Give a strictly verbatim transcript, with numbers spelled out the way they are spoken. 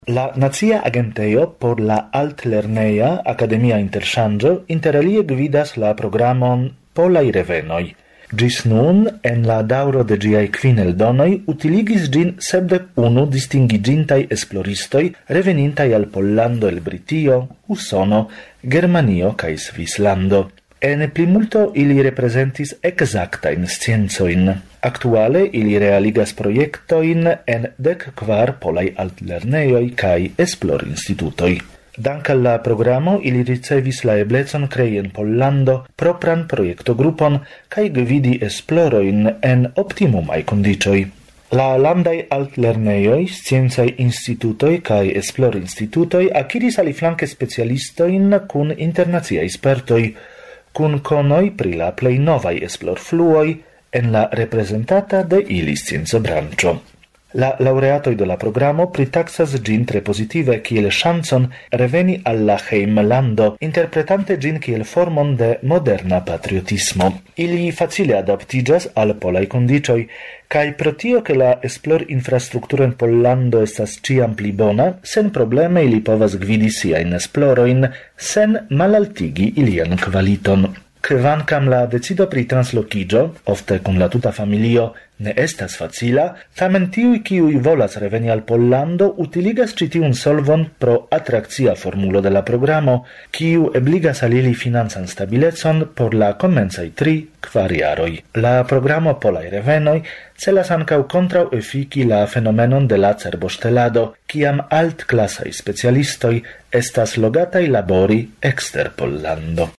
La Nazia Agentejo por la Altlerneja Academia Interŝanĝo interalie gvidas la programon Polaj Revenoj. Gis nun, en la daŭro de ĝiaj kvin eldonoj, utiligis ĝin sepdek unu distingiĝintaj esploristoj revenintaj al Pollando el Britio, Usono, Germanio kaj Svislando. En plimulto ili reprezentis ekzaktajn sciencojn. Aktuale ili realigas projektojn en dek kvar polaj altlernejoj kaj esplorinstitutoj. Dank al la programo ili ricevis la eblecon krei en Pollando propran projektogrupon kaj gvidi esplorojn en optimumaj kondiĉoj. La landaj altlernejoj, sciencaj institutoj kaj esplorinstitutoj akiris aliflanke specialistojn kun internaciaj spertoj, kun konoj pri la plej novaj esplorfluoj en la reprezentata de ili sciencobranĉo. La laureatoj de la programo pritaksas ĝin tre pozitive kiel ŝancon reveni al la hejmlando, interpretante ĝin kiel formon de moderna patriotismo. Ili facile adaptiĝas al polaj kondiĉoj, kaj pro tio ke la esplorinfrastrukturo en Pollando estas ĉiam pli bona, senprobleme ili povas gvidi siajn esplorojn sen malaltigi ilian kvaliton. Kvankam la decido pri translokiĝo, ofte kun la tuta familio, ne estas facila, tamen tiuj kiuj volas reveni al Pollando utiligas ĉi tiun solvon pro atrakcia formulo de la programo, kiu ebligas al ili financan stabilecon por la komencaj tri kvar jaroj. La programo Polaj Revenoj celas ankaŭ kontraŭefiki la fenomenon de la cerboŝtelado, kiam altklasaj specialistoj estas logataj labori ekster Pollando.